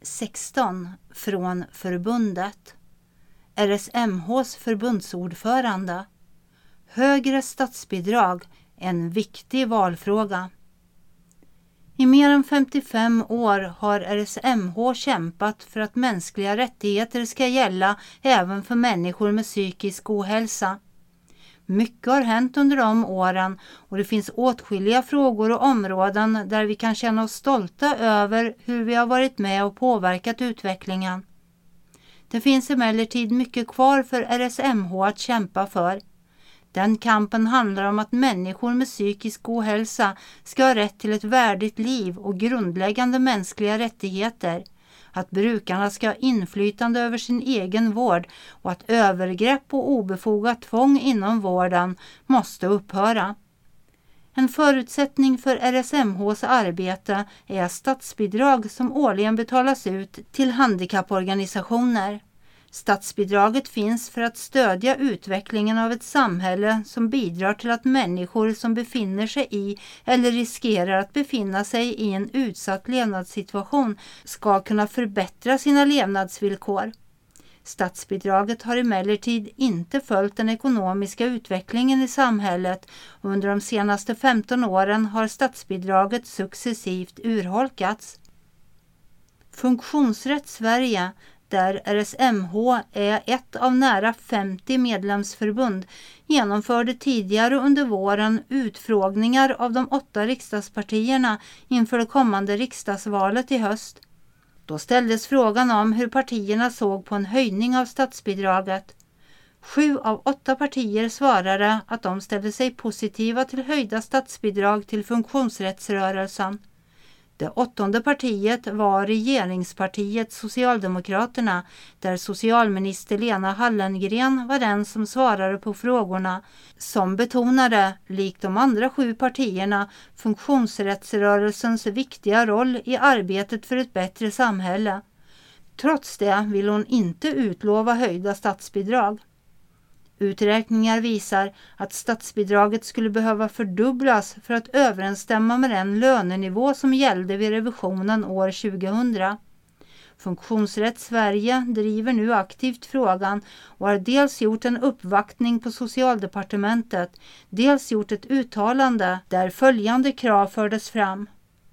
16 från förbundet. RSMHs förbundsordförande. Högre statsbidrag, en viktig valfråga. I mer än 55 år har RSMH kämpat för att mänskliga rättigheter ska gälla även för människor med psykisk ohälsa. Mycket har hänt under de åren och det finns åtskilliga frågor och områden där vi kan känna oss stolta över hur vi har varit med och påverkat utvecklingen. Det finns emellertid mycket kvar för RSMH att kämpa för. Den kampen handlar om att människor med psykisk ohälsa ska ha rätt till ett värdigt liv och grundläggande mänskliga rättigheter, att brukarna ska ha inflytande över sin egen vård och att övergrepp och obefogat tvång inom vården måste upphöra. En förutsättning för RSMHs arbete är statsbidrag som årligen betalas ut till handikapporganisationer. Statsbidraget finns för att stödja utvecklingen av ett samhälle som bidrar till att människor som befinner sig i eller riskerar att befinna sig i en utsatt levnadssituation ska kunna förbättra sina levnadsvillkor. Statsbidraget har emellertid inte följt den ekonomiska utvecklingen i samhället och under de senaste 15 åren har statsbidraget successivt urholkats. Funktionsrätt Sverige, där RSMH är ett av nära 50 medlemsförbund, genomförde tidigare under våren utfrågningar av de 8 riksdagspartierna inför det kommande riksdagsvalet i höst. Då ställdes frågan om hur partierna såg på en höjning av statsbidraget. 7 av 8 partier svarade att de ställde sig positiva till höjda statsbidrag till funktionsrättsrörelsen. Det 8:e partiet var regeringspartiet Socialdemokraterna, där socialminister Lena Hallengren var den som svarade på frågorna, som betonade, likt de andra 7 partierna, funktionsrättsrörelsens viktiga roll i arbetet för ett bättre samhälle. Trots det vill hon inte utlova höjda statsbidrag. Uträkningar visar att statsbidraget skulle behöva fördubblas för att överensstämma med den lönenivå som gällde vid revisionen år 2000. Funktionsrätt Sverige driver nu aktivt frågan och har dels gjort en uppvaktning på Socialdepartementet, dels gjort ett uttalande där följande krav fördes fram.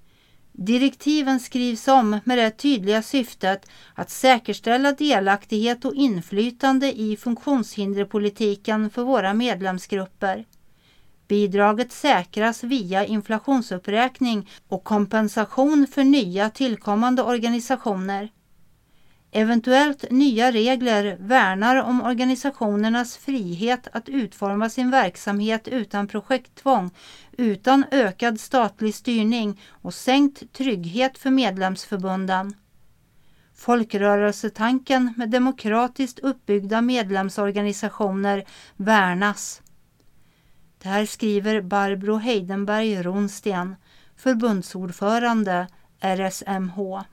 Direktiven skrivs om med det tydliga syftet att säkerställa delaktighet och inflytande i funktionshinderpolitiken för våra medlemsgrupper. Bidraget säkras via inflationsuppräkning och kompensation för nya tillkommande organisationer. Eventuellt nya regler värnar om organisationernas frihet att utforma sin verksamhet utan projekttvång, utan ökad statlig styrning och sänkt trygghet för medlemsförbunden. Folkrörelsetanken med demokratiskt uppbyggda medlemsorganisationer värnas. Det här skriver Barbro Heidenberg Ronsten, förbundsordförande RSMH.